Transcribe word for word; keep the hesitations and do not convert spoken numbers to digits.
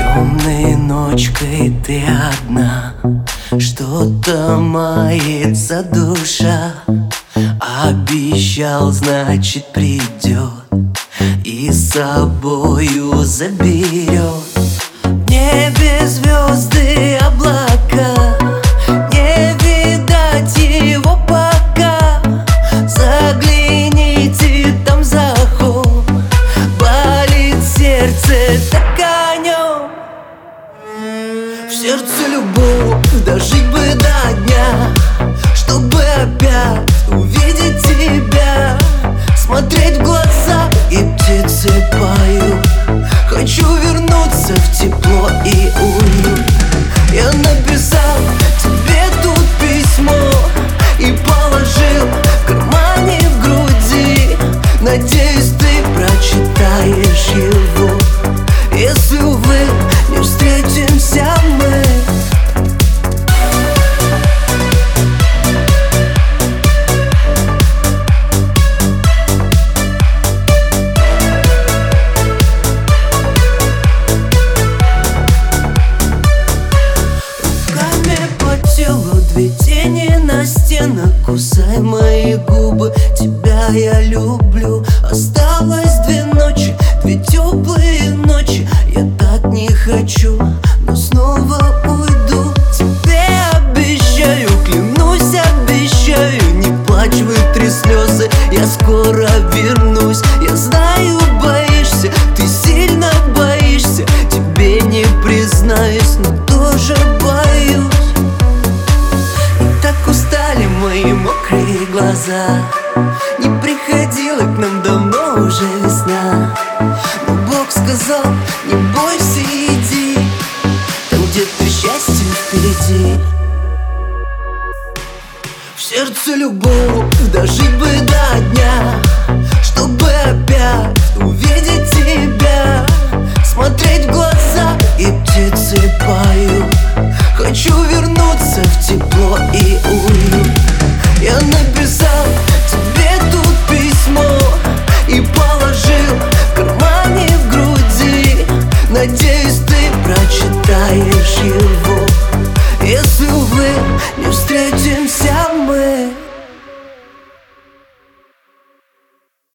Темной ночкой ты одна, что-то мается душа. Обещал, значит придет и с собою заберет. В небе звезды, облака, не видать его пока. Загляните там за холм, болит сердце так о нем. В сердце любовь, дожить бы до дня, чтобы опять увидеть тебя, смотреть в глаза, и птицы поют. Хочу вернуться в тепло и уют. Я написал тебе тут письмо и положил в кармане в груди. Надеюсь, ты прочитаешь его, если, увы, не встретимся мы. Две тени на стенах, кусай мои губы. Тебя я люблю. Осталось две ночи, две теплые ночи. Я так не хочу, но снова уйду. Тебе обещаю, клянусь, обещаю, не плачь, вытри слезы, я скоро вернусь. Я знаю, боишься, ты сильно боишься. Тебе не признаюсь, но тоже боюсь. Мои мокрые глаза, не приходила к нам давно уже весна. Но Бог сказал, не бойся, иди, там где-то счастье впереди. В сердце любовь, дожить бы до дня, чтобы опять увидеть тебя, смотреть в глаза, и птицы поют. Хочу вернуться в тепло и уют. Я написал тебе тут письмо и положил в кармане в груди. Надеюсь, ты прочитаешь его.